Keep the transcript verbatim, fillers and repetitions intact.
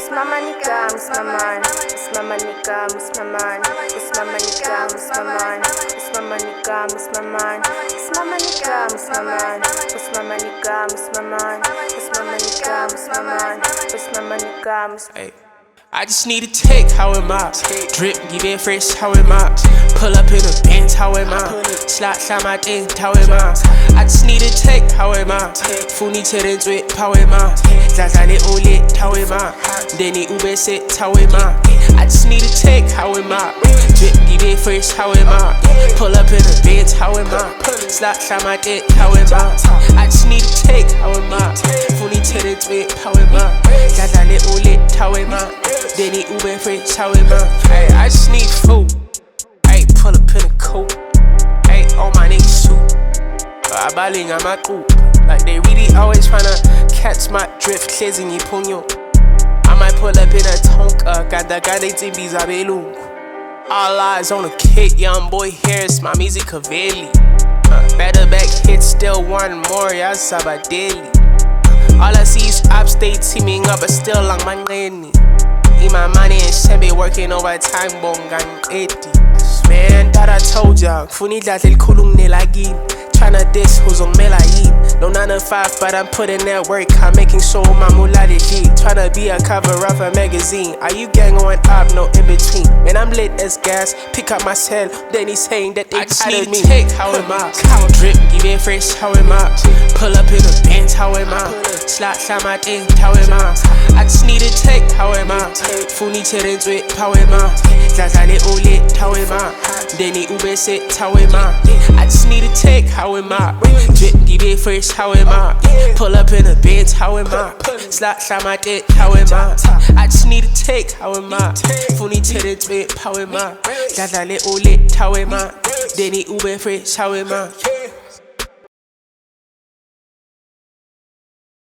Mama nigga, Miss Maman, Miss Mama nigga, Miss Maman, Miss Mama nigga, Miss Maman, Miss Mama nigga, Miss Maman, Miss Mama nigga, Miss Maman, Miss Mama nigga, Miss Maman, Miss Mama nigga, Miss Maman, Miss Mama nigga, Miss. Hey. I just need a take, how am I? Drip, give it fresh, how am I? Pull up in a Benz, how am I? Slot, slot my thing, how am I? I just need a take, how am I? Funi chillin' drip, how am I? Zaza le olit, how am I? Denny Ube sit, how am I? I just need a take, how am I? Drip, give it fresh, how am I? Pull up in a Benz, how am I? Slot, slot my dick, how am I? I just need a take, how am I? Funi chillin' drip, how am I? Zaza le olit, how am I? Denny Ube fresh, how am I? Ay, I just need food. Ay, pull up in a coupe. Ay, all my niggas shoot. I balling on my group. Like they really always tryna catch my drift, cleansing you punyo. I might pull up in a Tonka, ganda ganda tibis abelu. All eyes on a kid, young boy Harris, my music Cavelli. Uh, better back hit, still one more, yeah, Sabadeli. All I see is ops, they teaming up, but still on my lane. Eat my money and shit, working overtime, bongang eighty. Man, that I told ya, Funi datil kulung nilagin. Tryna diss who's on Melayin. No nine to five, but I'm putting that work. I'm making sure my moolah legit. Tryna be a cover of a magazine. Are you gang on up? No in between. Man, I'm lit as gas. Pick up my cell. Then he's saying that they I just need me. Take, how am I? Cow drip, give it fresh, how am I? Pull up in a Benz, how am I? Slot, slot my thing, how am I? I just need a take, how am I? Funi chillin' drip, how am I? Zaza le olit, how am I? Denny Ube sit, how am I? I just need a take, how am I? Drip, give it fresh, how am I? Pull up in a Benz, how am I? Slot, slot my dick, how am I? I just need a take, how am I? Funi chillin' drip, how am I? Zaza le olit, how am I? Denny Ube fresh, how am I?